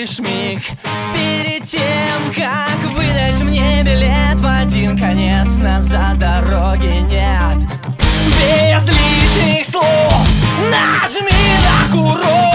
лишь миг перед тем, как выдать мне билет в один конец. Назад дороги нет. Без лишних слов нажми на курок.